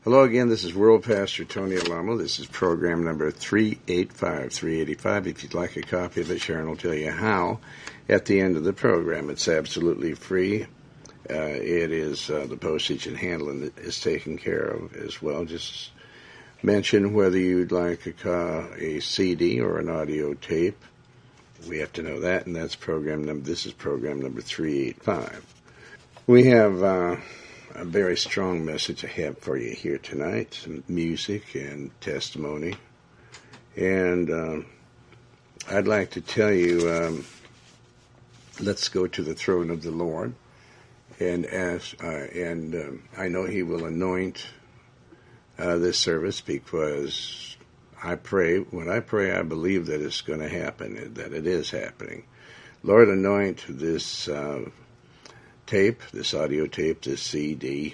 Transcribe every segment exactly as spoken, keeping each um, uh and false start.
Hello again, this is World Pastor Tony Alamo. This is program number three eighty-five, three eighty-five. If you'd like a copy of it, Sharon will tell you how at the end of the program. It's absolutely free. Uh, it is uh, the postage and handling is taken care of as well. Just mention whether you'd like a, a C D or an audio tape. We have to know that, and that's program number, this is program number three eighty-five. We have uh, a very strong message I have for you here tonight, some music and testimony. And uh, I'd like to tell you, um, let's go to the throne of the Lord. And ask, uh, and um, I know He will anoint uh, this service, because I pray, when I pray, I believe that it's going to happen, that it is happening. Lord, anoint this uh, tape, this audio tape, this C D,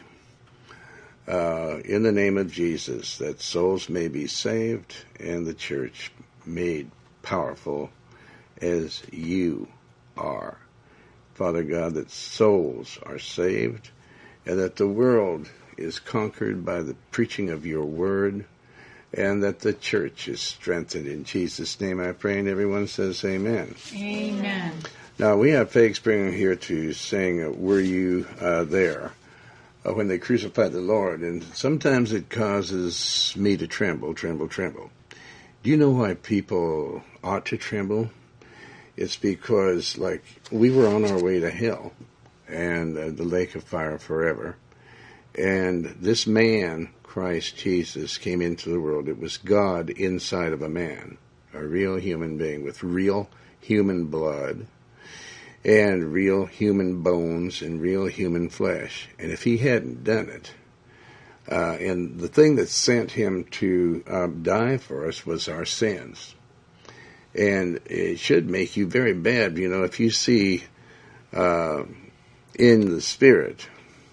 uh, in the name of Jesus, that souls may be saved and the church made powerful as you are. Father God, that souls are saved and that the world is conquered by the preaching of your word, and that the church is strengthened. In Jesus' name I pray, and everyone says amen. Amen. Now, we have Faye Springer here to sing, uh, Were You uh, There? Uh, when they crucified the Lord. And sometimes it causes me to tremble, tremble, tremble. Do you know why people ought to tremble? It's because, like, we were on our way to hell and uh, the lake of fire forever. And this man, Christ Jesus, came into the world. It was God inside of a man, a real human being with real human blood and real human bones and real human flesh. And if he hadn't done it, uh, and the thing that sent him to uh, die for us was our sins. And it should make you very bad, you know, if you see uh, in the Spirit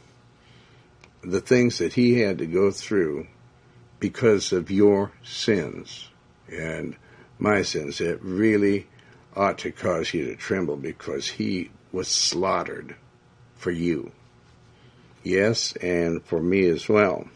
the things that he had to go through because of your sins and my sins. It really ought to cause you to tremble, because he was slaughtered for you. Yes, and for me as well.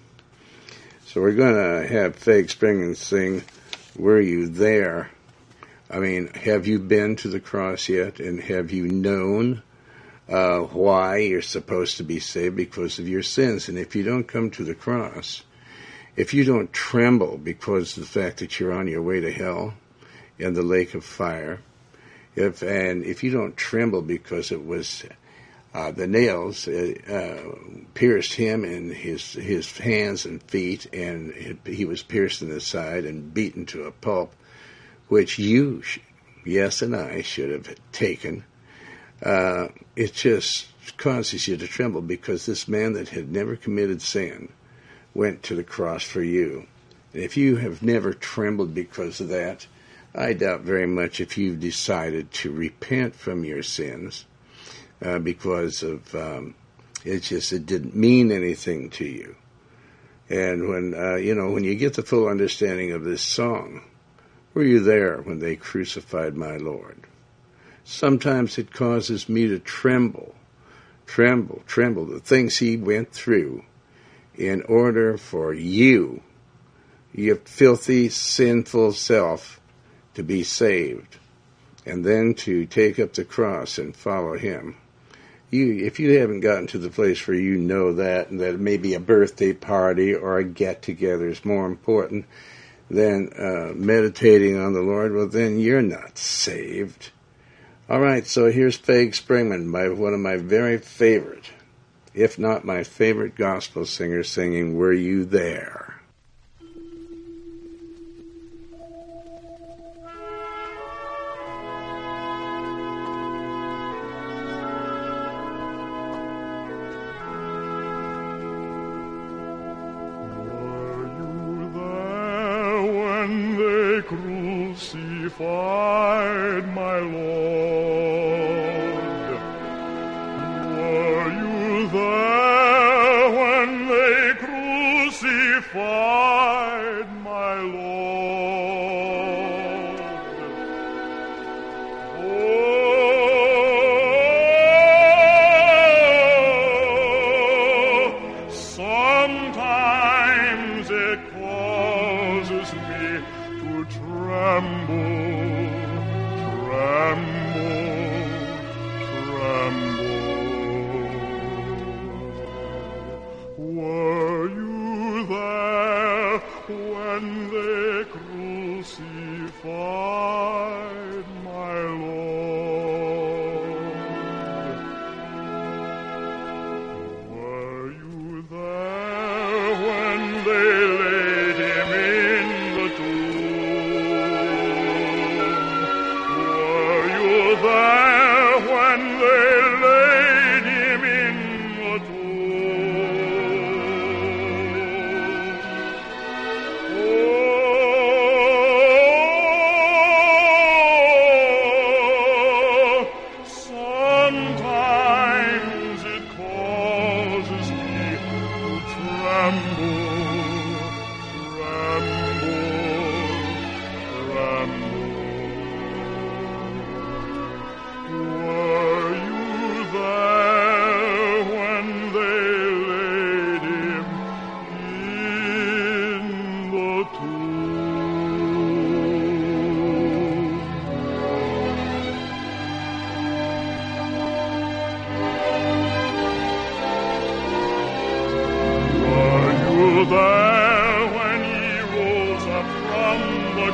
So we're going to have Faye Springer sing, Were You There? I mean, have you been to the cross yet? And have you known uh, why you're supposed to be saved? Because of your sins. And if you don't come to the cross, if you don't tremble because of the fact that you're on your way to hell and the lake of fire, if and if you don't tremble because it was uh, the nails uh, uh, pierced him in his his hands and feet, and it, he was pierced in the side and beaten to a pulp, which you, yes, and I should have taken, uh, it just causes you to tremble, because this man that had never committed sin went to the cross for you. And if you have never trembled because of that, I doubt very much if you've decided to repent from your sins, uh, because of, um, it just, it didn't mean anything to you. And when, uh, you know, when you get the full understanding of this song, were you there when they crucified my Lord? Sometimes it causes me to tremble, tremble, tremble, the things he went through in order for you, your filthy, sinful self, to be saved, and then to take up the cross and follow him. You, if you haven't gotten to the place where you know that, and that maybe a birthday party or a get-together is more important than uh, meditating on the Lord, well, then you're not saved. All right, so here's Faye Springman, by one of my very favorite, if not my favorite gospel singer, singing, Were You There? Crucified my Lord. Were you there when they crucified my Lord? Oh, sometimes it causes me to tremble, tremble, tremble. Were you there when they crucified my Lord? Were you there when they laid him in the tomb? Were you there when they laid him in the tomb? Oh, sometimes it causes me to tremble, tremble, tremble. Were you there when they laid him in the tomb? Were you there when he rose up from the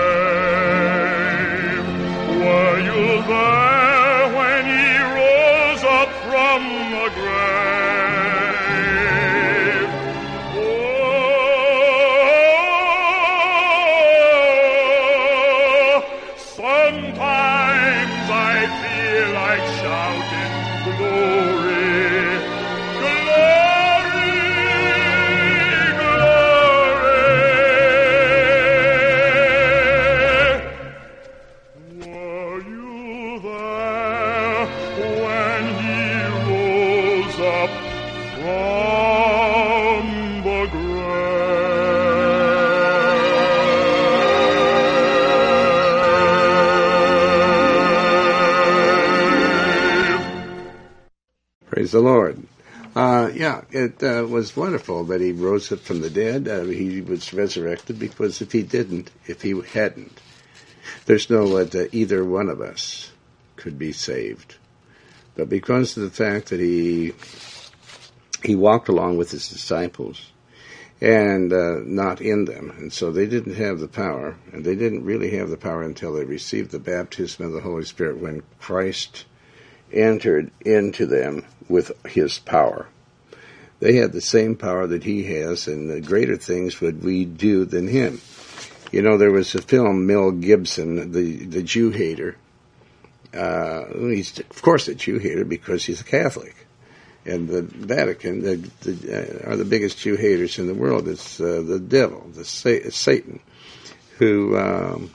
grave? Were you there when he rose up from the grave? Oh, sometimes I feel like shouting glory, glory, glory. Were you there when he rose up from the grave? Praise the Lord. Uh, yeah, it uh, was wonderful that he rose up from the dead. Uh, he was resurrected, because if he didn't, if he hadn't, there's no way that either one of us could be saved. But because of the fact that he he walked along with his disciples and uh, not in them, and so they didn't have the power, and they didn't really have the power until they received the baptism of the Holy Spirit, when Christ entered into them with his power. They had the same power that he has, and the greater things would we do than him. You know, there was a film, Mel Gibson, the, the Jew hater. Uh, he's, of course, a Jew hater because he's a Catholic. And the Vatican the, the, uh, are the biggest Jew haters in the world. It's uh, the devil, the sa- Satan, who um,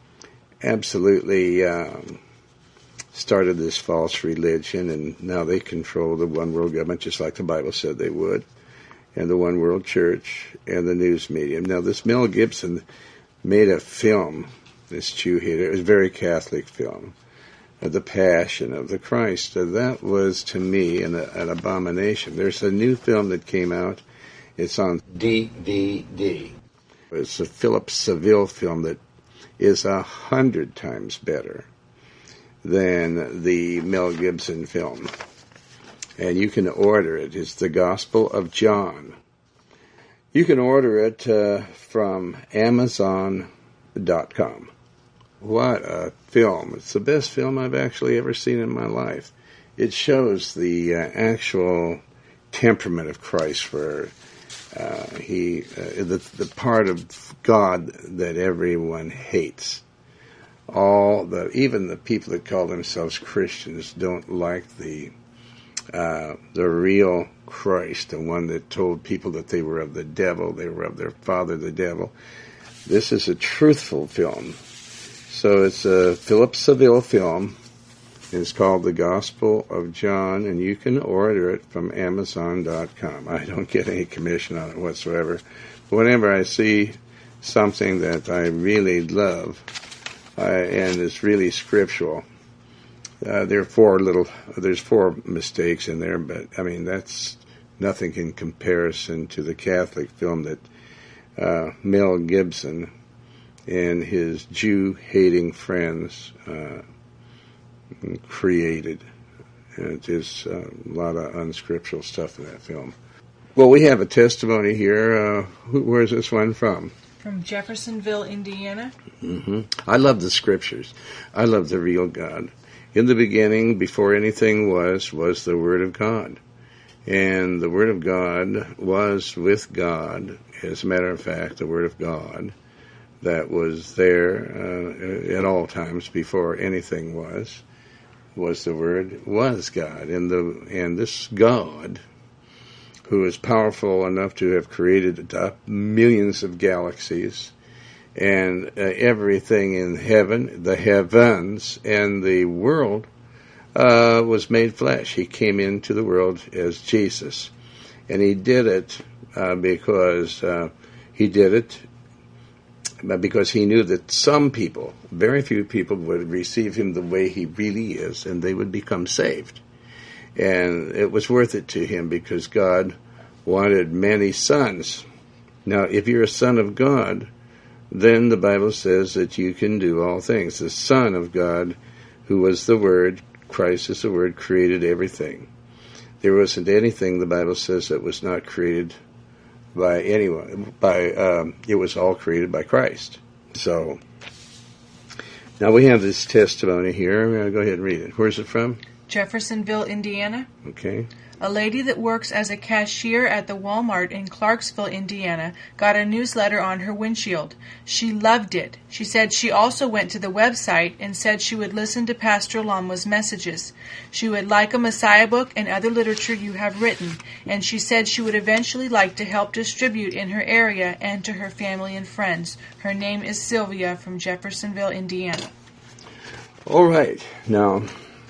absolutely um, started this false religion, and now they control the one world government, just like the Bible said they would, and the one world church, and the news media. Now, this Mel Gibson made a film, this Jew hater. It was a very Catholic film, uh, The Passion of the Christ. Uh, that was, to me, an, an abomination. There's a new film that came out. It's on D V D. It's a Philip Seville film that is a hundred times better than the Mel Gibson film. And you can order it. It's The Gospel of John. You can order it uh, from Amazon dot com. What a film. It's the best film I've actually ever seen in my life. It shows the uh, actual temperament of Christ, where uh, he, uh, the, the part of God that everyone hates. All the, even the people that call themselves Christians don't like the uh, the real Christ, the one that told people that they were of the devil, they were of their father, the devil. This is a truthful film. So it's a Philip Seville film. It's called The Gospel of John, and you can order it from Amazon dot com. I don't get any commission on it whatsoever. But whenever I see something that I really love, uh, and it's really scriptural, uh, there are four little, there's four mistakes in there, but I mean, that's nothing in comparison to the Catholic film that uh, Mel Gibson and his Jew-hating friends uh, created. And there's uh, a lot of unscriptural stuff in that film. Well, we have a testimony here. Uh, who, where's this one from? From Jeffersonville, Indiana. Mm-hmm. I love the scriptures. I love the real God. In the beginning, before anything was, was the Word of God. And the Word of God was with God. As a matter of fact, the Word of God that was there uh, at all times before anything was, was the Word, was God. And, the, and this God, who is powerful enough to have created millions of galaxies and uh, everything in heaven, the heavens, and the world, uh, was made flesh. He came into the world as Jesus. And he did it uh, because uh, he did it because he knew that some people, very few people, would receive him the way he really is, and they would become saved. And it was worth it to him because God wanted many sons. Now, if you're a son of God, then the Bible says that you can do all things. The Son of God, who was the Word, Christ is the Word, created everything. There wasn't anything, the Bible says, that was not created by anyone. By um, it was all created by Christ. So, now we have this testimony here. I'm going to go ahead and read it. Where's it from? Jeffersonville, Indiana. Okay. A lady that works as a cashier at the Walmart in Clarksville, Indiana, got a newsletter on her windshield. She loved it. She said she also went to the website and said she would listen to Pastor Lama's messages. She would like a Messiah book and other literature you have written, and she said she would eventually like to help distribute in her area and to her family and friends. Her name is Sylvia from Jeffersonville, Indiana. All right. Now,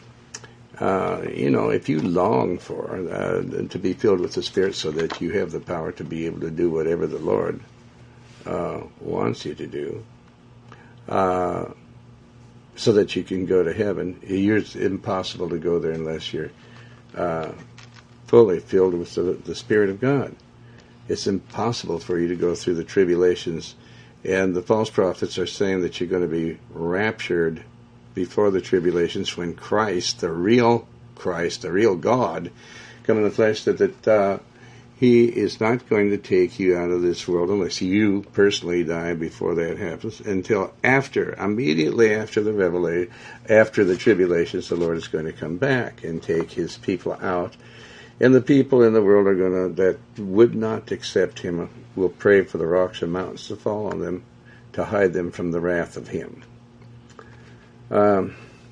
Uh, you know, if you long for uh, to be filled with the Spirit so that you have the power to be able to do whatever the Lord uh, wants you to do, uh, so that you can go to heaven, it's impossible to go there unless you're uh, fully filled with the, the Spirit of God. It's impossible for you to go through the tribulations, and the false prophets are saying that you're going to be raptured before the tribulations, when Christ, the real Christ, the real God, come in the flesh, that, that uh, he is not going to take you out of this world unless you personally die before that happens, until after, immediately after the revelation, after the tribulations, the Lord is going to come back and take his people out. And the people in the world are going to, that would not accept him, will pray for the rocks and mountains to fall on them, to hide them from the wrath of him. Um,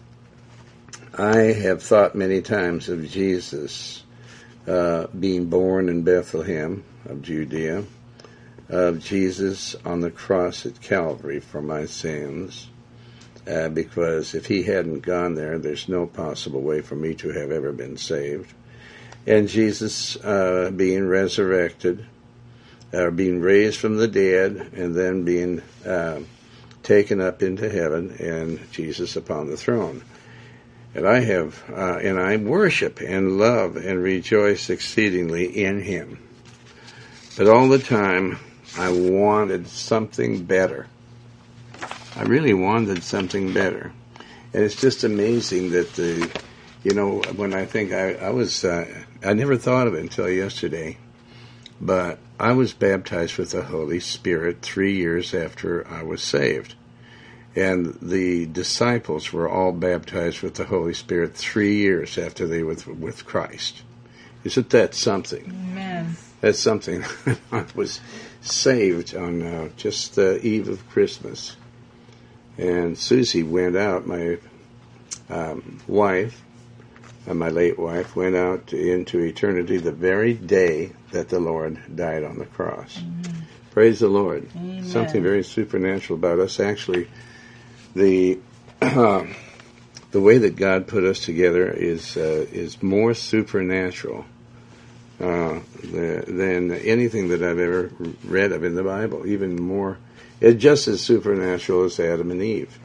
I have thought many times of Jesus uh, being born in Bethlehem of Judea, of Jesus on the cross at Calvary for my sins, uh, because if he hadn't gone there, there's no possible way for me to have ever been saved. And Jesus uh, being resurrected, or uh, being raised from the dead, and then being uh, taken up into heaven, and Jesus upon the throne. And I have, uh, and I worship and love and rejoice exceedingly in him. But all the time, I wanted something better. I really wanted something better. And it's just amazing that the, you know, when I think I, I was, uh, I never thought of it until yesterday, but I was baptized with the Holy Spirit three years after I was saved. And the disciples were all baptized with the Holy Spirit three years after they were with, with Christ. Isn't that something? Amen. That's something. I was saved on uh, just the eve of Christmas. And Susie went out, my um, wife, uh, my late wife, went out into eternity the very day that the Lord died on the cross. Mm-hmm. Praise the Lord. Amen. Something very supernatural about us. Actually, the uh, the way that God put us together is uh, is more supernatural uh, the, than anything that I've ever read of in the Bible. Even more, it's just as supernatural as Adam and Eve.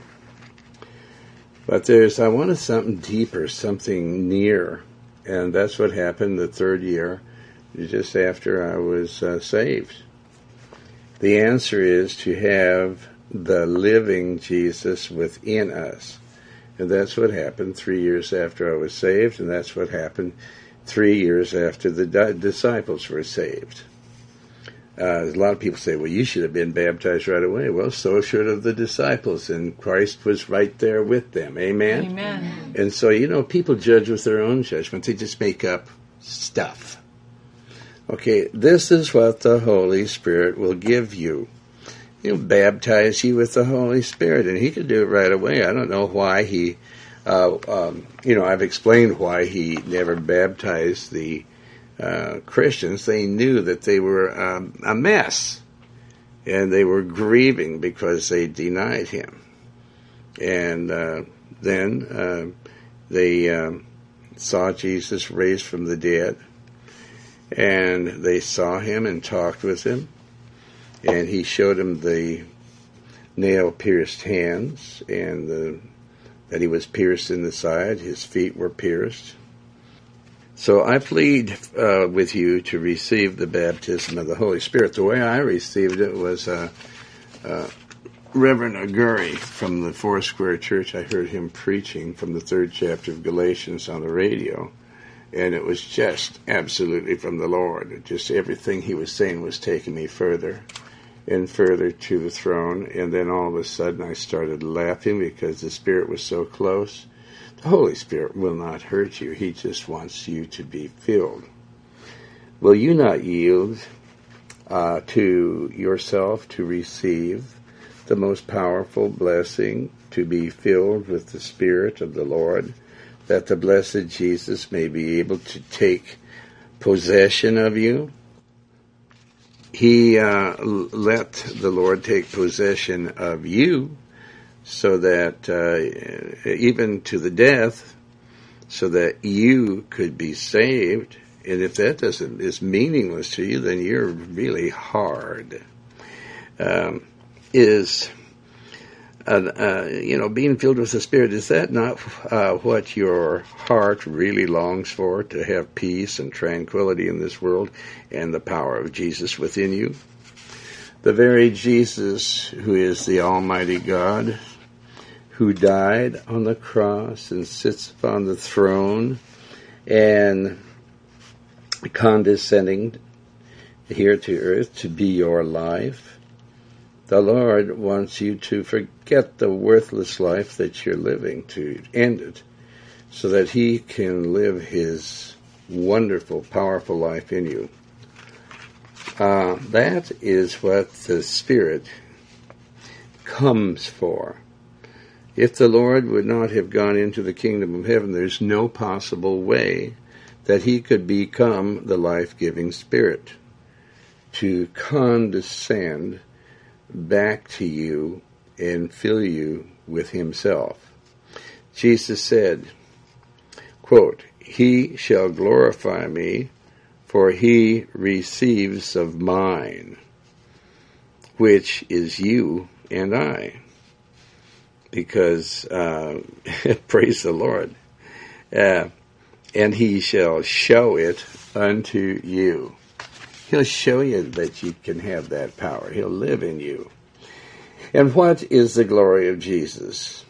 But there's, I wanted something deeper, something near, and that's what happened the third year, just after I was uh, saved. The answer is to have the living Jesus within us. And that's what happened three years after I was saved, and that's what happened three years after the di- disciples were saved. Uh, a lot of people say, well, you should have been baptized right away. Well, so should have the disciples, and Christ was right there with them. Amen? Amen. And so, you know, people judge with their own judgment. They just make up stuff. Okay, this is what the Holy Spirit will give you. He'll baptize you with the Holy Spirit, and he could do it right away. I don't know why he, uh, um, you know, I've explained why he never baptized the uh, Christians. They knew that they were um, a mess, and they were grieving because they denied him. And uh, then uh, they um, saw Jesus raised from the dead, and they saw him and talked with him. And he showed him the nail-pierced hands, and the, that he was pierced in the side. His feet were pierced. So I plead uh, with you to receive the baptism of the Holy Spirit. The way I received it was uh, uh, Reverend Aguri from the Foursquare Church. I heard him preaching from the third chapter of Galatians on the radio. And it was just absolutely from the Lord. Just everything he was saying was taking me further and further to the throne. And then all of a sudden I started laughing because the Spirit was so close. The Holy Spirit will not hurt you. He just wants you to be filled. Will you not yield uh, to yourself to receive the most powerful blessing, to be filled with the Spirit of the Lord, that the blessed Jesus may be able to take possession of you? He uh, let the Lord take possession of you so that uh, even to the death, so that you could be saved. And if that doesn't is meaningless to you, then you're really hard. Um, is uh, uh, you know, being filled with the Spirit, is that not uh, what your heart really longs for, to have peace and tranquility in this world and the power of Jesus within you? The very Jesus who is the Almighty God, who died on the cross and sits upon the throne and condescending here to earth to be your life. The Lord wants you to forget the worthless life that you're living, to end it, so that he can live his wonderful, powerful life in you. Uh, that is what the Spirit comes for. If the Lord would not have gone into the kingdom of heaven, there's no possible way that he could become the life-giving Spirit, to condescend back to you and fill you with himself. Jesus said, quote, "He shall glorify me, for he receives of mine, which is you and I." Because, uh, praise the Lord, uh, and he shall show it unto you. He'll show you that you can have that power. He'll live in you. And what is the glory of Jesus?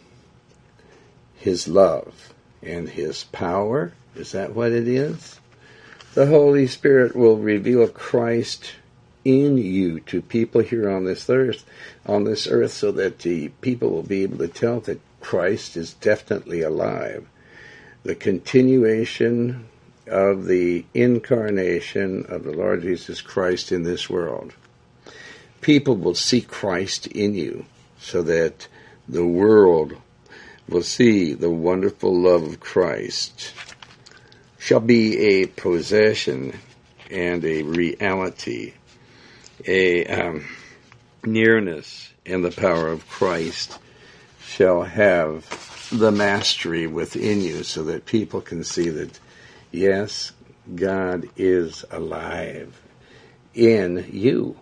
His love and his power. Is that what it is? The Holy Spirit will reveal Christ in you to people here on this earth, on this earth, so that the people will be able to tell that Christ is definitely alive. The continuation of the incarnation of the Lord Jesus Christ in this world. People will see Christ in you, so that the world will see the wonderful love of Christ. Shall be a possession and a reality, a um, nearness, and the power of Christ shall have the mastery within you, so that people can see that, yes, God is alive in you.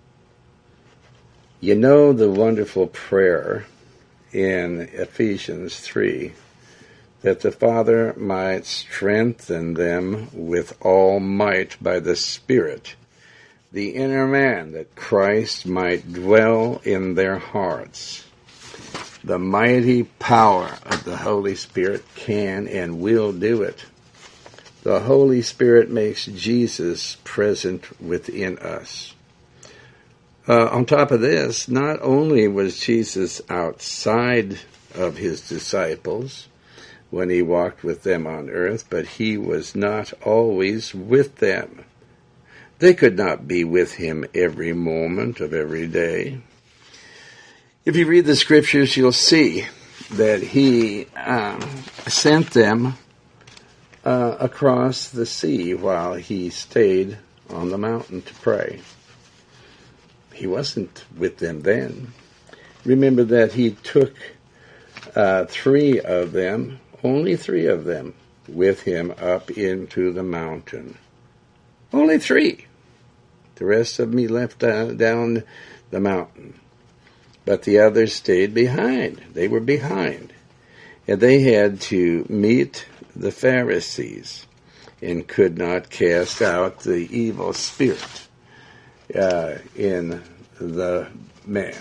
You know the wonderful prayer in Ephesians three, that the Father might strengthen them with all might by the Spirit, the inner man, that Christ might dwell in their hearts. The mighty power of the Holy Spirit can and will do it. The Holy Spirit makes Jesus present within us. Uh, on top of this, not only was Jesus outside of his disciples when he walked with them on earth, but he was not always with them. They could not be with him every moment of every day. If you read the scriptures, you'll see that he um, sent them uh, across the sea while he stayed on the mountain to pray. He wasn't with them then. Remember that he took uh, three of them, only three of them, with him up into the mountain. Only three. The rest of them he left down, down the mountain. But the others stayed behind. They were behind. And they had to meet the Pharisees and could not cast out the evil spirit uh, in the man.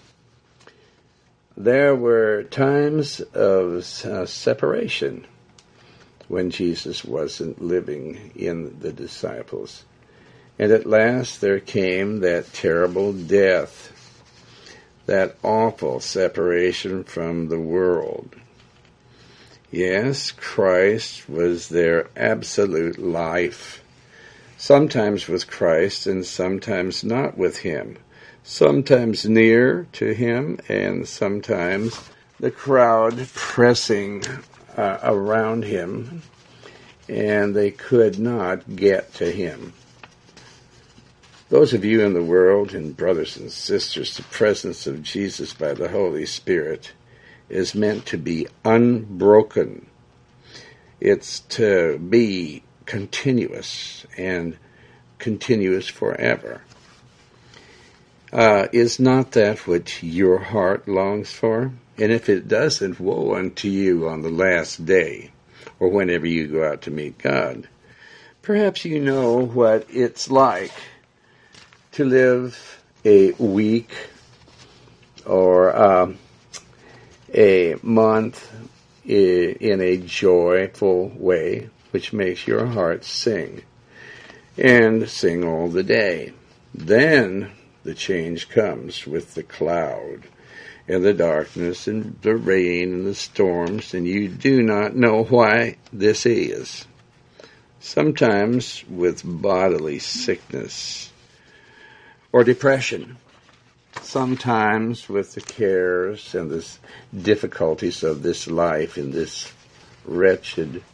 There were times of uh, separation when Jesus wasn't living in the disciples. And at last there came that terrible death, that awful separation from the world. Yes, Christ was their absolute life. Sometimes with Christ and sometimes not with him. Sometimes near to him and sometimes the crowd pressing uh, around him, and they could not get to him. Those of you in the world, and brothers and sisters, the presence of Jesus by the Holy Spirit is meant to be unbroken. It's to be continuous and continuous forever. Uh, is not that what your heart longs for? And if it doesn't, woe unto you on the last day, or whenever you go out to meet God. Perhaps you know what it's like to live a week or um, a month in a joyful way, which makes your heart sing, and sing all the day. Then the change comes with the cloud and the darkness and the rain and the storms, and you do not know why this is. Sometimes with bodily sickness or depression, sometimes with the cares and the difficulties of this life in this wretched,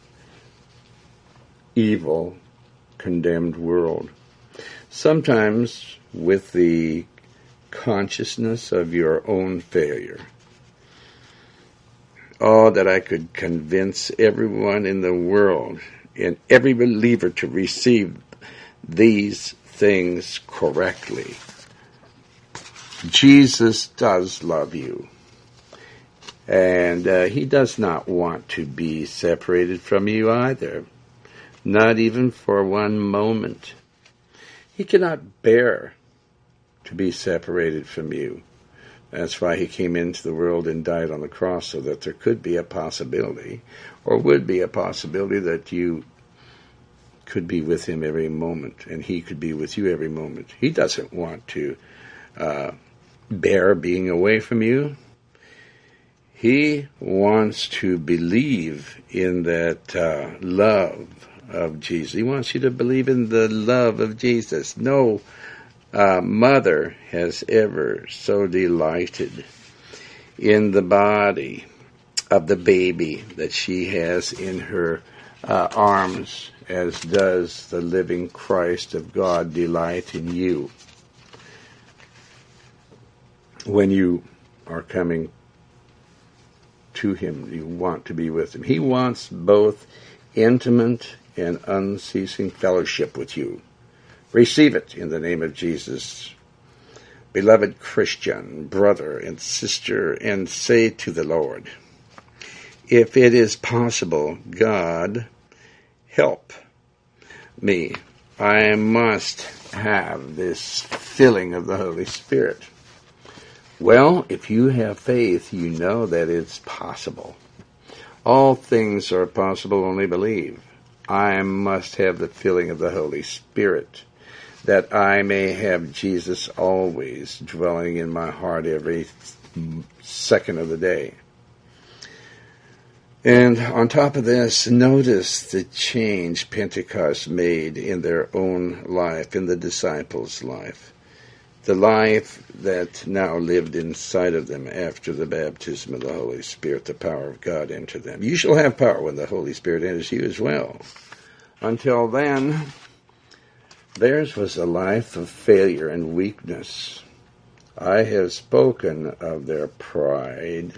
evil, condemned world. Sometimes with the consciousness of your own failure. Oh, that I could convince everyone in the world and every believer to receive these things correctly. Jesus does love you. And uh, he does not want to be separated from you either. Not even for one moment. He cannot bear to be separated from you. That's why he came into the world and died on the cross, so that there could be a possibility, or would be a possibility, that you could be with him every moment, and he could be with you every moment. He doesn't want to uh, bear being away from you. He wants to believe in that uh, love of Jesus. He wants you to believe in the love of Jesus. No uh, mother has ever so delighted in the body of the baby that she has in her uh, arms, as does the living Christ of God delight in you when you are coming to him. You want to be with him. He wants both intimate and unceasing fellowship with you. Receive it in the name of Jesus. Beloved Christian, brother and sister, and say to the Lord, if it is possible, God, help me I must have this filling of the Holy Spirit. Well, if you have faith, you know that it's possible. All things are possible, only believe. I must have the filling of the Holy Spirit, that I may have Jesus always dwelling in my heart every second of the day. And on top of this, notice the change Pentecost made in their own life, in the disciples' life. The life that now lived inside of them after the baptism of the Holy Spirit, the power of God entered them. You shall have power when the Holy Spirit enters you as well. Until then, theirs was a life of failure and weakness. I have spoken of their pride.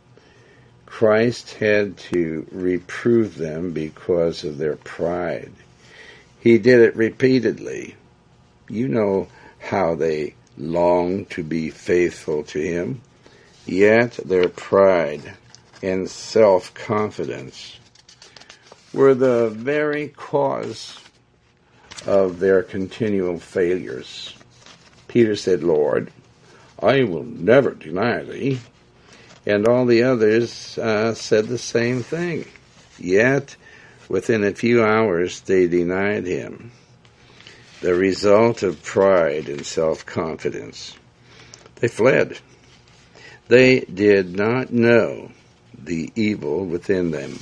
Christ had to reprove them because of their pride. He did it repeatedly. You know how they longed to be faithful to him, yet their pride and self-confidence were the very cause of their continual failures. Peter said, Lord, I will never deny thee. And all the others uh, said the same thing. Yet, within a few hours, they denied him. The result of pride and self-confidence. They fled. They did not know the evil within them.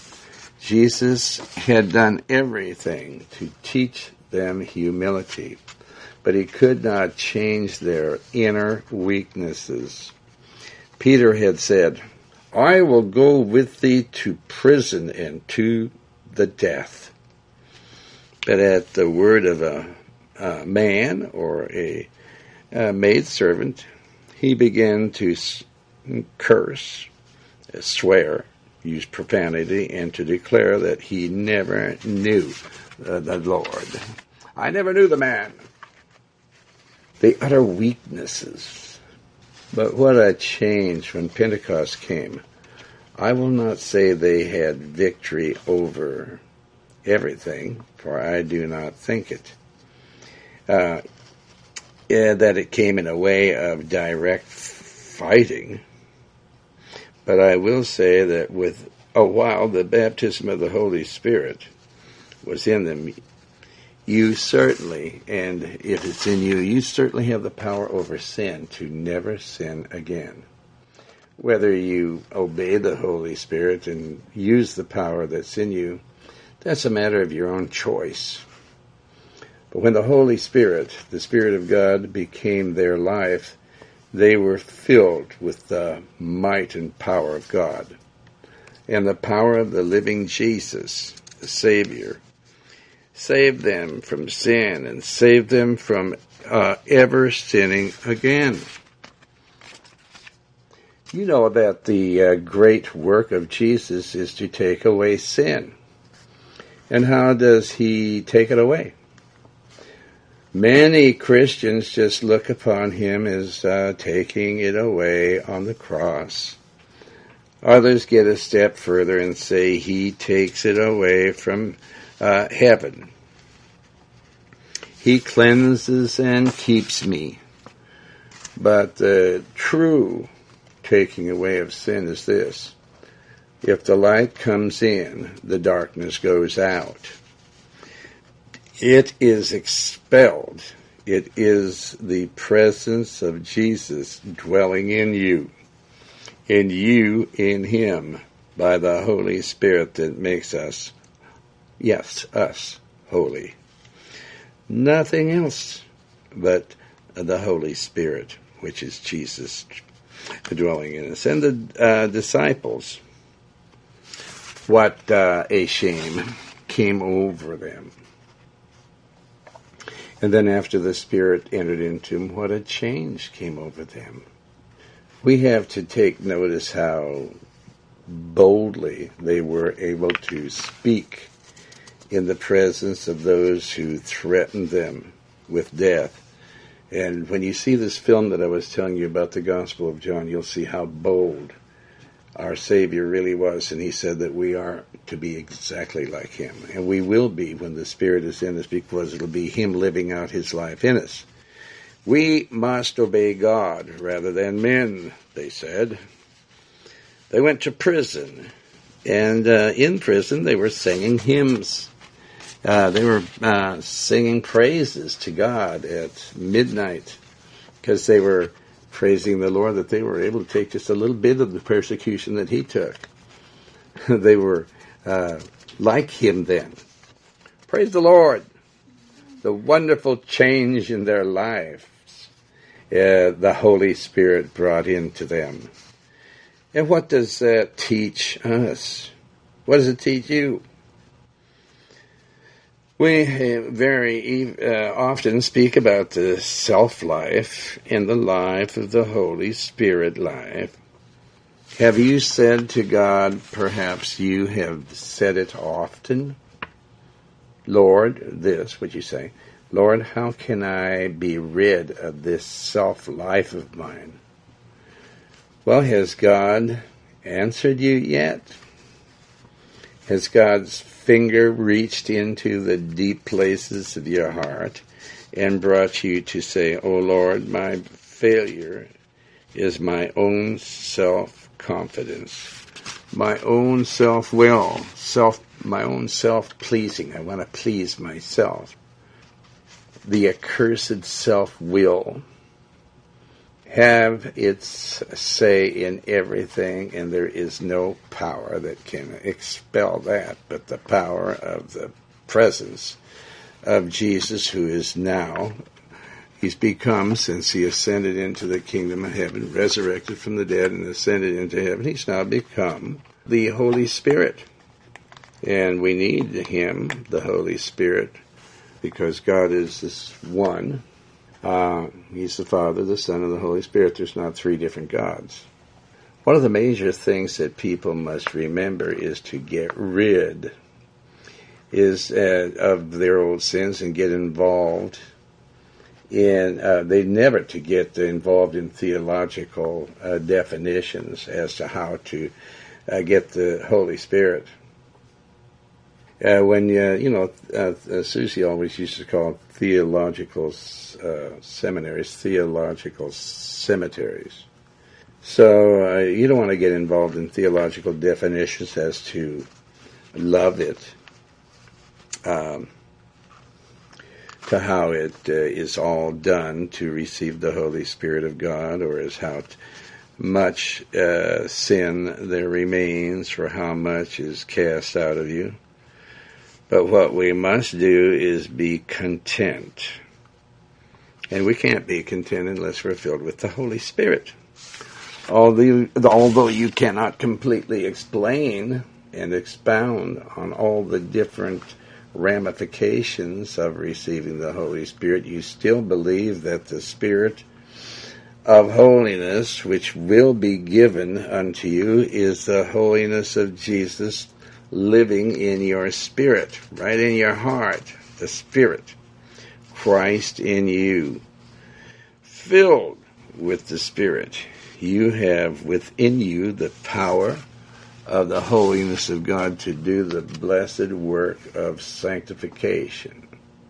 Jesus had done everything to teach them humility, but he could not change their inner weaknesses. Peter had said, I will go with thee to prison and to the death. But at the word of a, a man or a, a maidservant, he began to curse, swear, use profanity, and to declare that he never knew uh, the Lord. I never knew the man. The utter weaknesses. But what a change when Pentecost came. I will not say they had victory over everything, for I do not think it. Uh, yeah, that it came in a way of direct fighting. But I will say that with a while the baptism of the Holy Spirit was in them, you certainly, and if it's in you, you certainly have the power over sin to never sin again. Whether you obey the Holy Spirit and use the power that's in you, that's a matter of your own choice. But when the Holy Spirit, the Spirit of God, became their life, they were filled with the might and power of God. And the power of the living Jesus, the Savior, saved them from sin and saved them from uh, ever sinning again. You know that the uh, great work of Jesus is to take away sin. And how does he take it away? Many Christians just look upon him as uh, taking it away on the cross. Others get a step further and say he takes it away from uh, heaven. He cleanses and keeps me. But the true taking away of sin is this. If the light comes in, the darkness goes out. It is expelled. It is the presence of Jesus dwelling in you, and you in him, by the Holy Spirit that makes us, yes, us, holy. Nothing else but the Holy Spirit, which is Jesus dwelling in us. And the uh, disciples, what uh, a shame came over them. And then after the Spirit entered into them, what a change came over them. We have to take notice how boldly they were able to speak in the presence of those who threatened them with death. And when you see this film that I was telling you about, the Gospel of John, you'll see how bold our Savior really was, and he said that we are to be exactly like him. And we will be when the Spirit is in us, because it'll be him living out his life in us. We must obey God rather than men, they said. They went to prison, and uh, in prison they were singing hymns. Uh, they were uh, singing praises to God at midnight, because they were praising the Lord that they were able to take just a little bit of the persecution that he took. They were uh, like him then. Praise the Lord. The wonderful change in their lives uh, the Holy Spirit brought into them. And what does that teach us? What does it teach you? We very uh, often speak about the self-life and the life of the Holy Spirit life. Have you said to God, perhaps you have said it often, Lord, this, what you say, Lord, how can I be rid of this self-life of mine? Well, has God answered you yet? Has God's finger reached into the deep places of your heart and brought you to say, oh Lord, my failure is my own self-confidence, my own self-will, self, my own self-pleasing. I want to please myself. The accursed self-will have its say in everything, and there is no power that can expel that but the power of the presence of Jesus, who is now, he's become, since he ascended into the kingdom of heaven, resurrected from the dead and ascended into heaven, he's now become the Holy Spirit. And we need him, the Holy Spirit, because God is this one. Uh, he's the Father, the Son, and the Holy Spirit. There's not three different gods. One of the major things that people must remember is to get rid is uh, of their old sins and get involved in, uh, they never to get involved in theological uh, definitions as to how to uh, get the Holy Spirit. Uh, when, uh, you know, uh, uh, Susie always used to call theological uh, seminaries, theological cemeteries. So uh, you don't want to get involved in theological definitions as to love it, um, to how it uh, is all done to receive the Holy Spirit of God, or as how t- much uh, sin there remains, or how much is cast out of you. But what we must do is be content. And we can't be content unless we're filled with the Holy Spirit. Although, although you cannot completely explain and expound on all the different ramifications of receiving the Holy Spirit, you still believe that the Spirit of holiness, which will be given unto you, is the holiness of Jesus living in your spirit, right in your heart, the Spirit, Christ in you. Filled with the Spirit, you have within you the power of the holiness of God to do the blessed work of sanctification.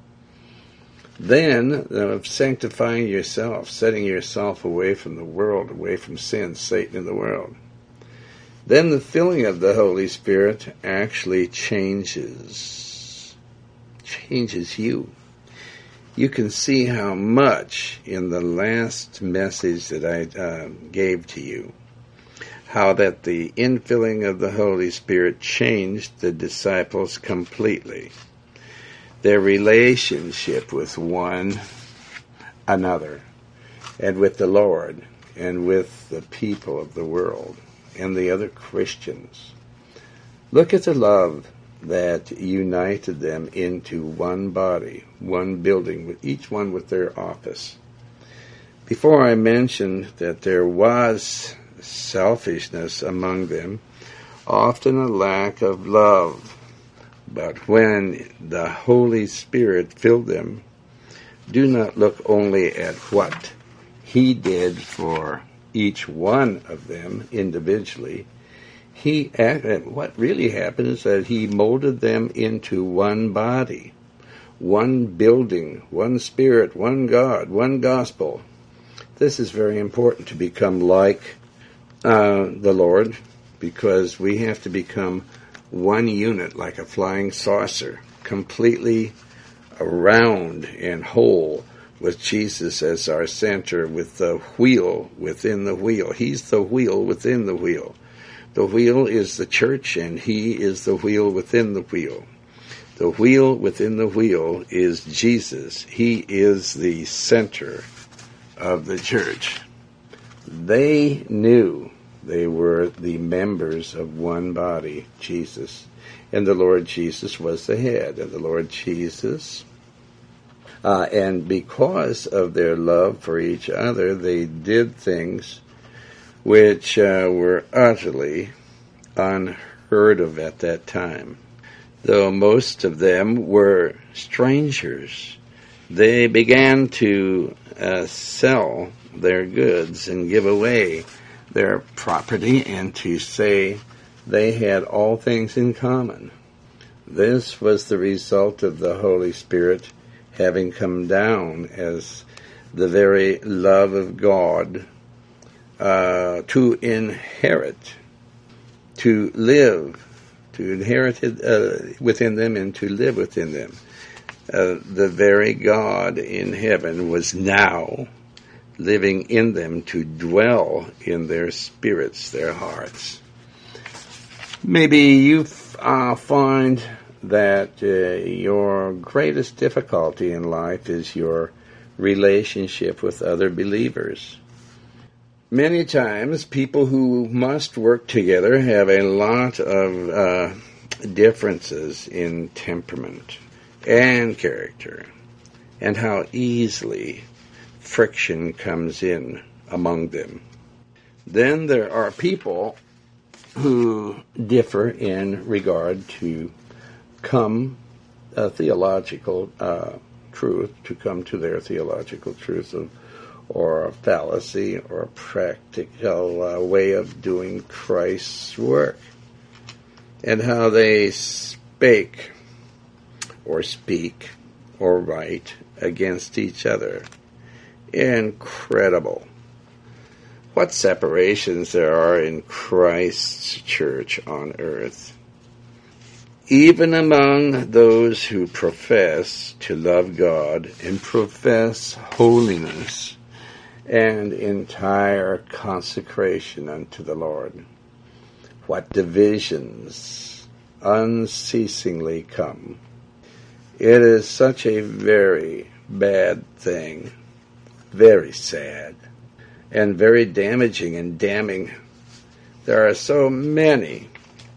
Then, of sanctifying yourself, setting yourself away from the world, away from sin, Satan, and the world. Then the filling of the Holy Spirit actually changes, changes you. You can see how much in the last message that I uh, gave to you, how that the infilling of the Holy Spirit changed the disciples completely. Their relationship with one another, and with the Lord, and with the people of the world, and the other Christians. Look at the love that united them into one body, one building, with each one with their office. Before I mentioned that there was selfishness among them, often a lack of love. But when the Holy Spirit filled them, do not look only at what He did for each one of them individually. He what really happened is that he molded them into one body, one building, one spirit, one God, one gospel. This is very important to become like uh, the Lord, because we have to become one unit, like a flying saucer, completely round and whole, with Jesus as our center, with the wheel within the wheel. He's the wheel within the wheel. The wheel is the church, and he is the wheel within the wheel. The wheel within the wheel is Jesus. He is the center of the church. They knew they were the members of one body, Jesus. And the Lord Jesus was the head. And the Lord Jesus, uh, and because of their love for each other, they did things which uh, were utterly unheard of at that time. Though most of them were strangers, they began to uh, sell their goods and give away their property and to say they had all things in common. This was the result of the Holy Spirit having come down as the very love of God uh, to inherit, to live, to inherit it uh, within them and to live within them. Uh, the very God in heaven was now living in them to dwell in their spirits, their hearts. Maybe you uh, find that uh, your greatest difficulty in life is your relationship with other believers. Many times, people who must work together have a lot of uh, differences in temperament and character, and how easily friction comes in among them. Then there are people who differ in regard to come a theological uh, truth, to come to their theological truth of, or a fallacy or a practical uh, way of doing Christ's work, and how they spake or speak or write against each other. Incredible. What separations there are in Christ's church on earth. Even among those who profess to love God and profess holiness and entire consecration unto the Lord, what divisions unceasingly come. It is such a very bad thing, very sad, and very damaging and damning. There are so many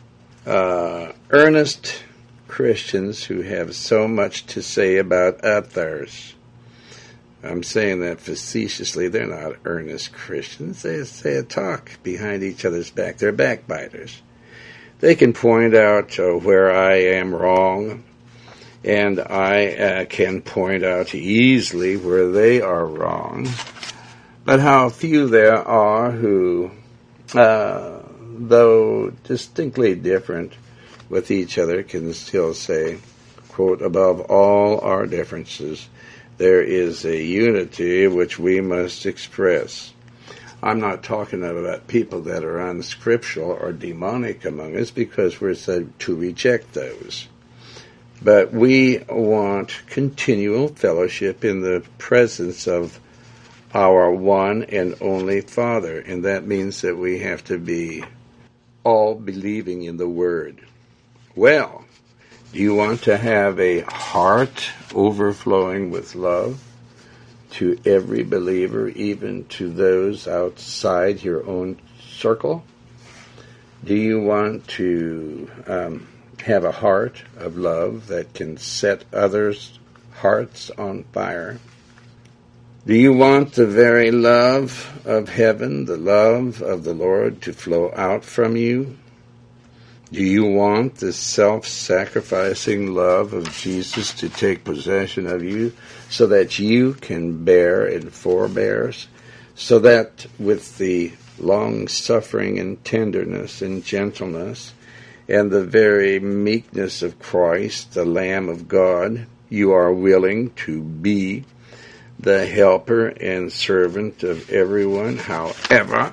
uh, earnest Christians who have so much to say about others. I'm saying that facetiously. They're not earnest Christians. They say talk behind each other's back. They're backbiters. They can point out uh, where I am wrong, and I uh, can point out easily where they are wrong. But how few there are who, uh, though distinctly different with each other, can still say, quote, above all our differences, there is a unity which we must express. I'm not talking about people that are unscriptural or demonic among us, because we're said to reject those. But we want continual fellowship in the presence of our one and only Father, and that means that we have to be all believing in the Word. Well, do you want to have a heart overflowing with love to every believer, even to those outside your own circle? Do you want to um, have a heart of love that can set others' hearts on fire? Do you want the very love of heaven, the love of the Lord, to flow out from you? Do you want the self-sacrificing love of Jesus to take possession of you so that you can bear and forbear so that with the long-suffering and tenderness and gentleness and the very meekness of Christ, the Lamb of God, you are willing to be the helper and servant of everyone, however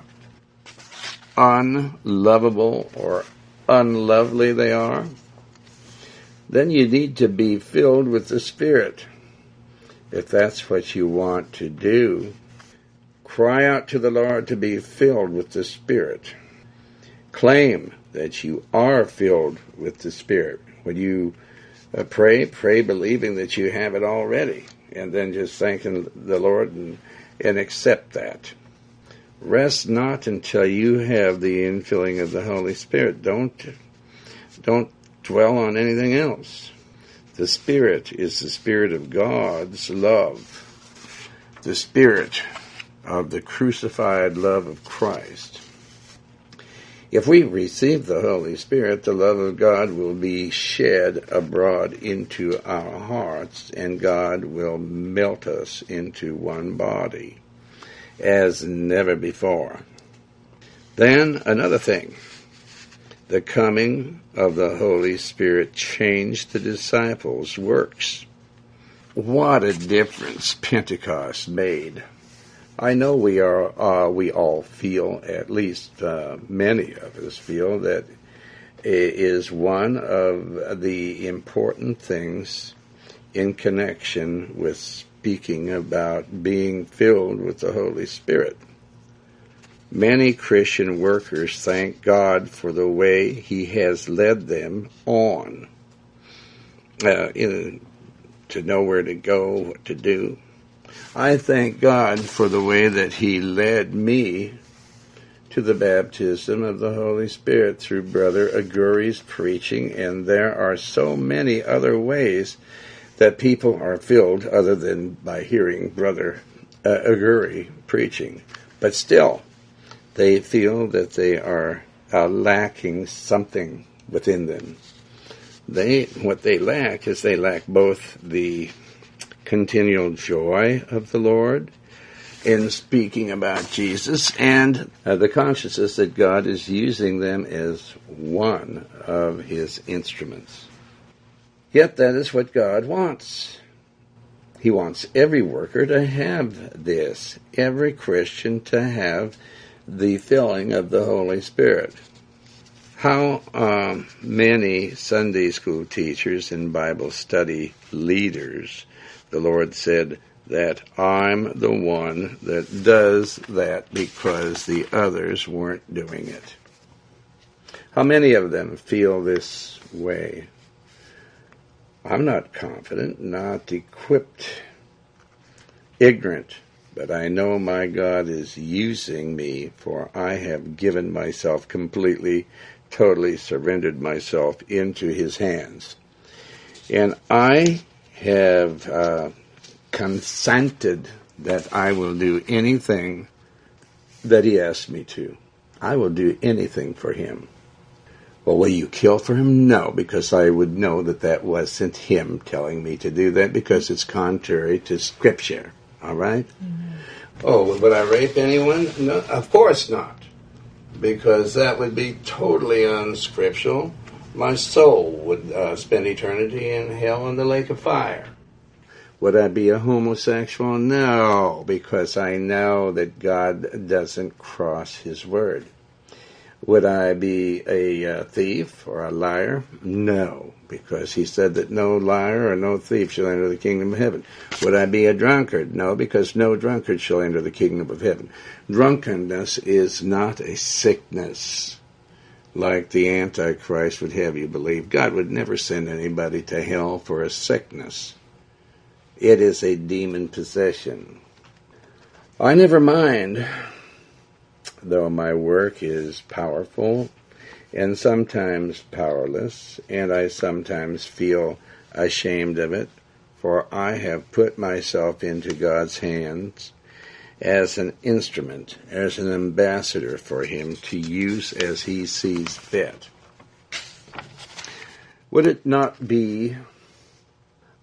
unlovable or unlovely they are, then you need to be filled with the Spirit. If that's what you want to do, cry out to the Lord to be filled with the Spirit. Claim that you are filled with the Spirit. When you uh, pray, pray believing that you have it already, and then just thanking the Lord and, and accept that. Rest not until you have the infilling of the Holy Spirit. Don't, don't dwell on anything else. The Spirit is the Spirit of God's love, the Spirit of the crucified love of Christ. If we receive the Holy Spirit, the love of God will be shed abroad into our hearts, and God will melt us into one body as never before. Then another thing, the coming of the Holy Spirit changed the disciples' works. What a difference Pentecost made. I know we are, uh, we all feel, at least uh, many of us feel, that it is one of the important things in connection with speaking about being filled with the Holy Spirit. Many Christian workers thank God for the way He has led them on uh, in, to know where to go, what to do. I thank God for the way that He led me to the baptism of the Holy Spirit through Brother Aguri's preaching, and there are so many other ways that people are filled other than by hearing Brother uh, Aguri preaching. But still, they feel that they are uh, lacking something within them. They, what they lack is they lack both the continual joy of the Lord in speaking about Jesus and uh, the consciousness that God is using them as one of His instruments. Yet that is what God wants. He wants every worker to have this, every Christian to have the filling of the Holy Spirit. How um, many Sunday school teachers and Bible study leaders, the Lord said that I'm the one that does that because the others weren't doing it. How many of them feel this way? I'm not confident, not equipped, ignorant, but I know my God is using me, for I have given myself completely, totally surrendered myself into His hands. And I have uh, consented that I will do anything that He asks me to. I will do anything for Him. Well, will you kill for Him? No, because I would know that that wasn't Him telling me to do that, because it's contrary to Scripture. All right? Mm-hmm. Oh, would I rape anyone? No, of course not, because that would be totally unscriptural. My soul would uh, spend eternity in hell in the lake of fire. Would I be a homosexual? No, because I know that God doesn't cross His word. Would I be a uh, thief or a liar? No, because He said that no liar or no thief shall enter the kingdom of heaven. Would I be a drunkard? No, because no drunkard shall enter the kingdom of heaven. Drunkenness is not a sickness like the Antichrist would have you believe. God would never send anybody to hell for a sickness. It is a demon possession. I never mind, though my work is powerful and sometimes powerless, and I sometimes feel ashamed of it, for I have put myself into God's hands as an instrument, as an ambassador for Him to use as He sees fit. Would it not be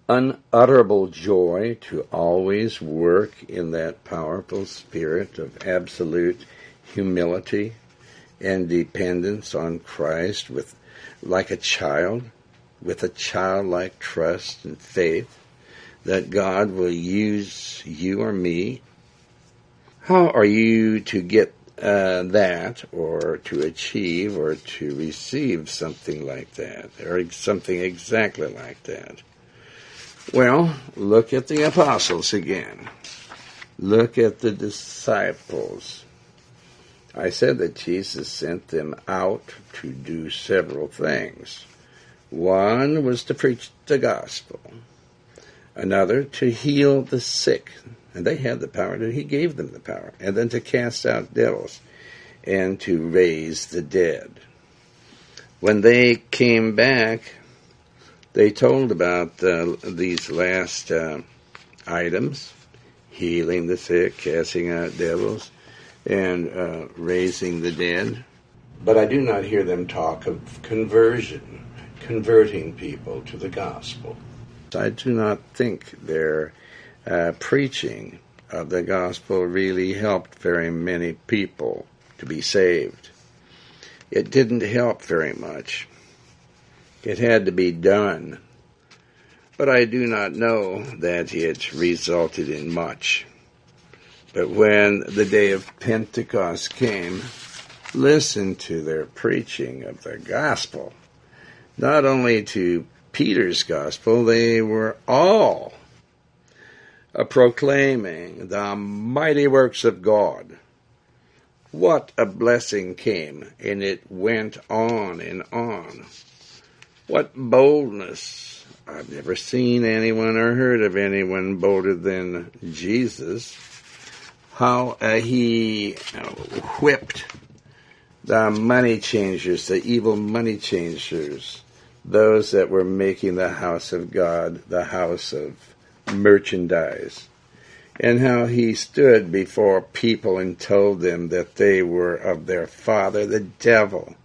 unutterable joy to always work in that powerful spirit of absolute humility and dependence on Christ with like a child, with a childlike trust and faith that God will use you or me? How are you to get uh, that, or to achieve, or to receive something like that, or something exactly like that? Well, look at the apostles again. Look at the disciples. I said that Jesus sent them out to do several things. One was to preach the gospel. Another, to heal the sick. And they had the power. To, he gave them the power. And then to cast out devils and to raise the dead. When they came back, they told about uh, these last uh, items, healing the sick, casting out devils, and uh, raising the dead. But I do not hear them talk of conversion, converting people to the gospel. I do not think their uh, preaching of the gospel really helped very many people to be saved. It didn't help very much. It had to be done. But I do not know that it resulted in much. But when the day of Pentecost came, listen to their preaching of the gospel. Not only to Peter's gospel, they were all uh, proclaiming the mighty works of God. What a blessing came, and it went on and on. What boldness. I've never seen anyone or heard of anyone bolder than Jesus. How uh, he uh, whipped the money changers, the evil money changers, those that were making the house of God the house of merchandise, and how he stood before people and told them that they were of their father, the devil.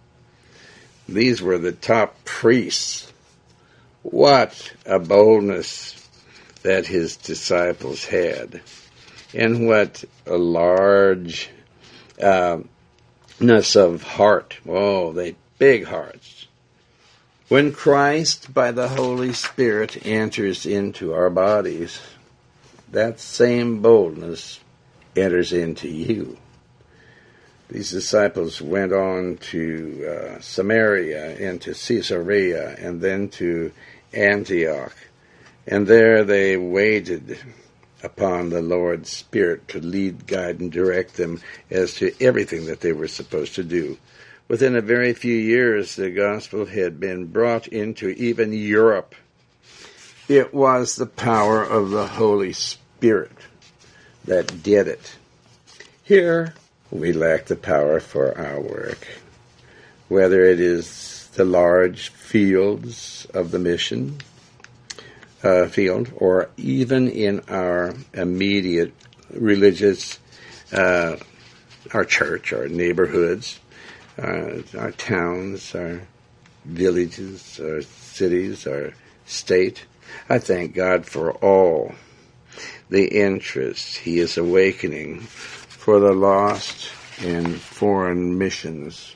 These were the top priests. What a boldness that his disciples had, and what a largeness uh, of heart. Oh, they big hearts. When Christ, by the Holy Spirit, enters into our bodies, that same boldness enters into you. These disciples went on to uh, Samaria and to Caesarea and then to Antioch. And there they waited upon the Lord's Spirit to lead, guide, and direct them as to everything that they were supposed to do. Within a very few years, the gospel had been brought into even Europe. It was the power of the Holy Spirit that did it. Here, we lack the power for our work, whether it is the large fields of the mission uh, field, or even in our immediate religious, uh, our church, our neighborhoods, uh, our towns, our villages, our cities, our state. I thank God for all the interest He is awakening for the lost in foreign missions.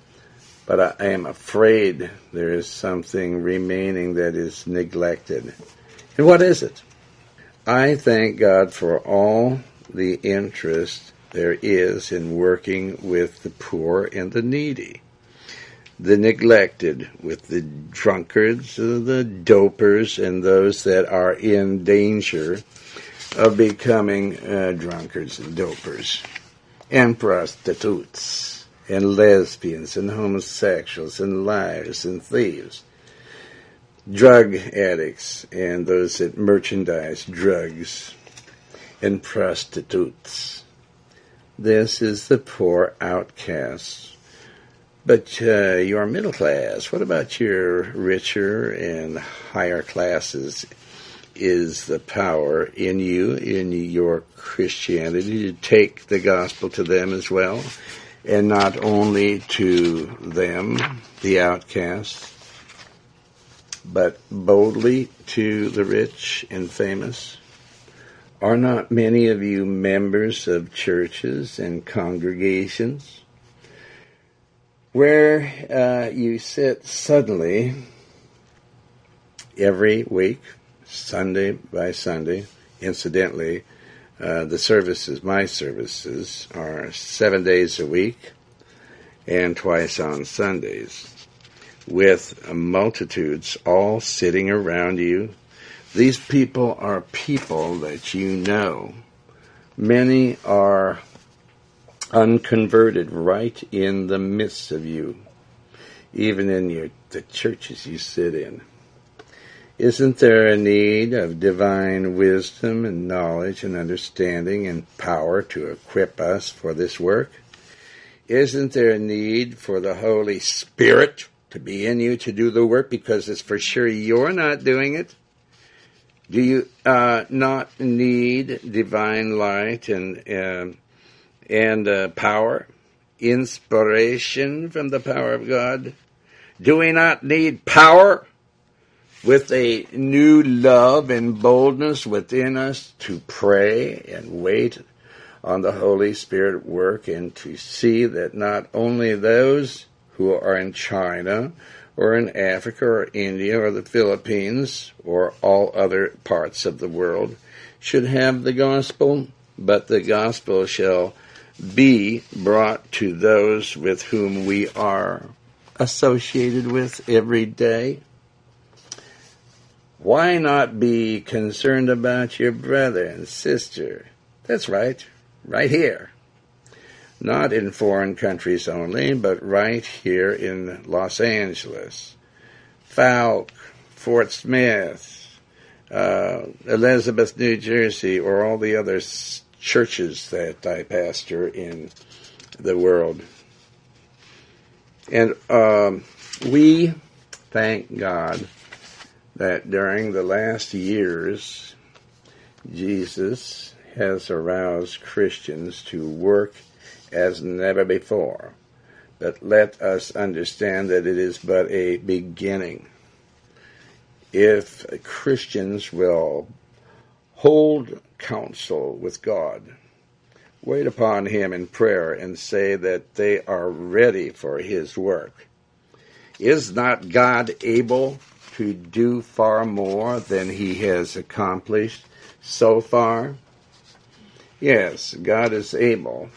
But I am afraid there is something remaining that is neglected. And what is it? I thank God for all the interest there is in working with the poor and the needy, the neglected, with the drunkards, the dopers, and those that are in danger of becoming uh, drunkards and dopers, and prostitutes, and lesbians, and homosexuals, and liars, and thieves, drug addicts, and those that merchandise drugs, and prostitutes. This is the poor outcasts. But uh, your middle class, what about your richer and higher classes? Is the power in you, in your Christianity, to take the gospel to them as well, and not only to them, the outcasts, but boldly to the rich and famous? Are not many of you members of churches and congregations where uh, you sit suddenly every week, Sunday by Sunday? Incidentally, uh, the services, my services, are seven days a week and twice on Sundays, with multitudes all sitting around you. These people are people that you know. Many are unconverted right in the midst of you, even in your, the churches you sit in. Isn't there a need of divine wisdom and knowledge and understanding and power to equip us for this work? Isn't there a need for the Holy Spirit to be in you to do the work, because it's for sure you're not doing it? Do you uh, not need divine light and uh, and uh, power, inspiration from the power of God? Do we not need power with a new love and boldness within us to pray and wait on the Holy Spirit work, and to see that not only those who are in China or in Africa or India or the Philippines or all other parts of the world should have the gospel, but the gospel shall be brought to those with whom we are associated with every day? Why not be concerned about your brother and sister? That's right, right here. Not in foreign countries only, but right here in Los Angeles, Falk, Fort Smith, uh, Elizabeth, New Jersey, or all the other s- churches that I pastor in the world. And um, we thank God that during the last years, Jesus has aroused Christians to work as never before. But let us understand that it is but a beginning. If Christians will hold counsel with God, wait upon Him in prayer, and say that they are ready for His work, is not God able to do far more than He has accomplished so far? Yes, God is able.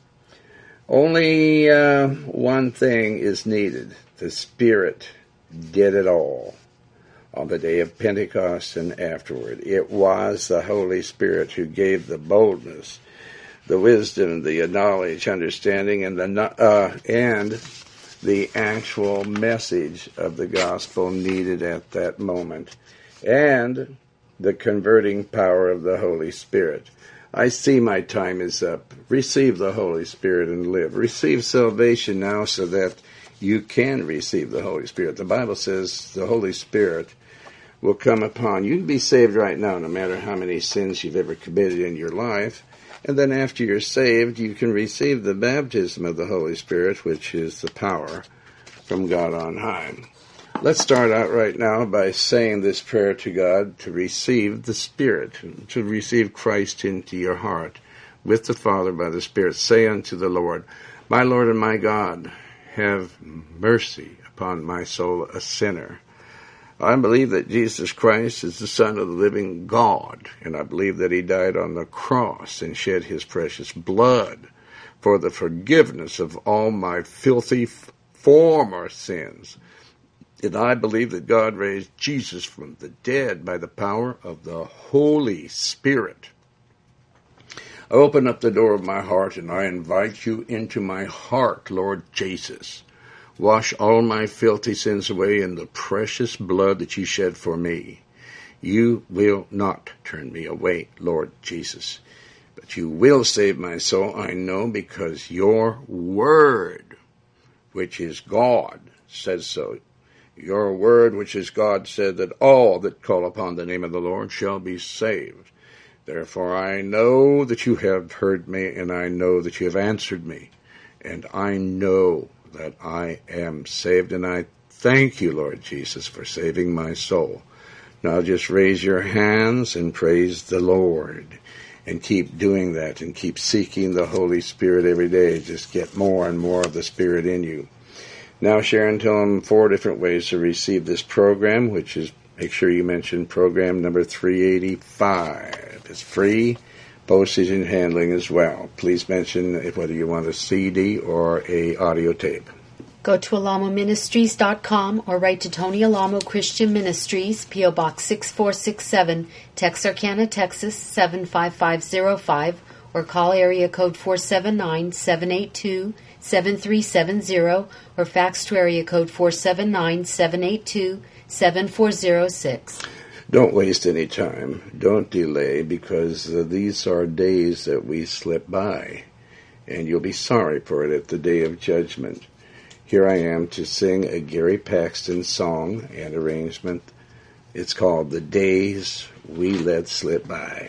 Only uh, one thing is needed. The Spirit did it all on the day of Pentecost and afterward. It was the Holy Spirit who gave the boldness, the wisdom, the knowledge, understanding, and the uh, and the actual message of the gospel needed at that moment, and the converting power of the Holy Spirit. I see my time is up. Receive the Holy Spirit and live. Receive salvation now so that you can receive the Holy Spirit. The Bible says the Holy Spirit will come upon you. You can be saved right now, no matter how many sins you've ever committed in your life. And then after you're saved, you can receive the baptism of the Holy Spirit, which is the power from God on high. Let's start out right now by saying this prayer to God to receive the Spirit, to receive Christ into your heart with the Father by the Spirit. Say unto the Lord, my Lord and my God, have mercy upon my soul, a sinner. I believe that Jesus Christ is the Son of the living God, and I believe that He died on the cross and shed His precious blood for the forgiveness of all my filthy former sins. And I believe that God raised Jesus from the dead by the power of the Holy Spirit. I open up the door of my heart and I invite you into my heart, Lord Jesus. Wash all my filthy sins away in the precious blood that you shed for me. You will not turn me away, Lord Jesus. But you will save my soul, I know, because your word, which is God, says so. Your word, which is God, said that all that call upon the name of the Lord shall be saved. Therefore I know that you have heard me, and I know that you have answered me, and I know that I am saved, and I Thank you, Lord Jesus, for saving my soul. Now just raise your hands and praise the Lord. And keep doing that and keep seeking the Holy Spirit every day. Just get more and more of the Spirit in you. Now, Sharon, tell them four different ways to receive this program, which is, make sure you mention program number three eighty-five. It's free, postage and handling as well. Please mention whether you want a C D or a audio tape. Go to alamo ministries dot com or write to Tony Alamo Christian Ministries, P O Box six four six seven, Texarkana, Texas seven five five zero five, or call area code four seven nine, seven eight two, seven three seven zero, or fax to area code four seven nine, seven eight two, seven four zero six. Don't waste any time. Don't delay, because uh, these are days that we slip by, and you'll be sorry for it at the day of judgment. Here I am to sing a Gary Paxton song and arrangement. It's called The Days We Let Slip By.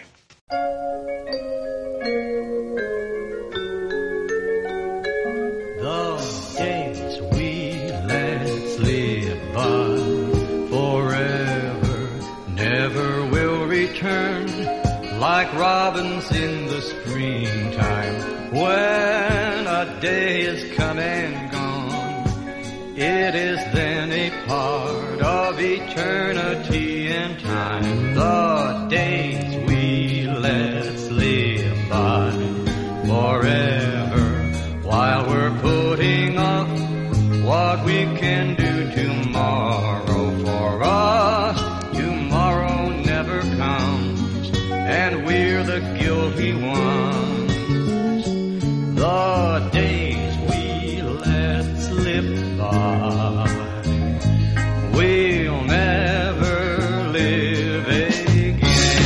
The days we let slip by forever never will return, like robins in the springtime when a day is come and gone. It is then a part of eternity and time. The days we let slip by forever, while we're putting off what we can do tomorrow. For us, tomorrow never comes, and we're the guilty ones. The days we let slip by, we'll never live again.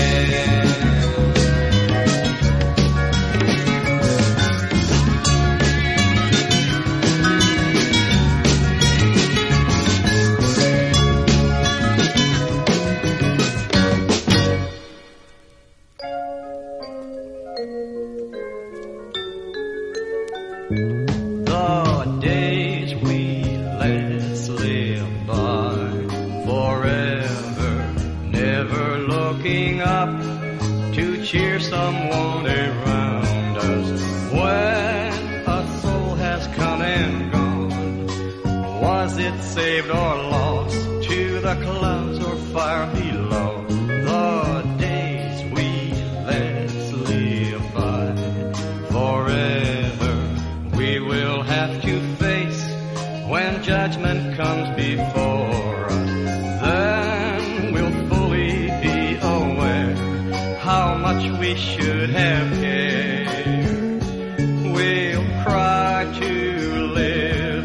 The days we let slip by forever, never looking up to cheer someone around us. When a soul has come and gone, was it saved or lost to the clouds or fire below? The days we let slip by forever, we will have to face when judgment comes before us. Then we'll fully be aware how much we should have cared. We'll cry to live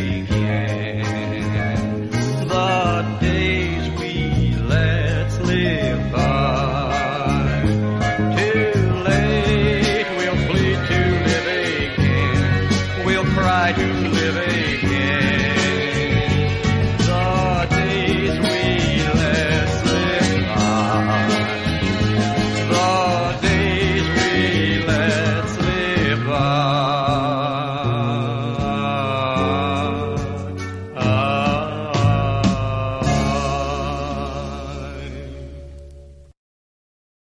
again. The days we let slip by. Too late, we'll plead to live again. We'll cry to live again.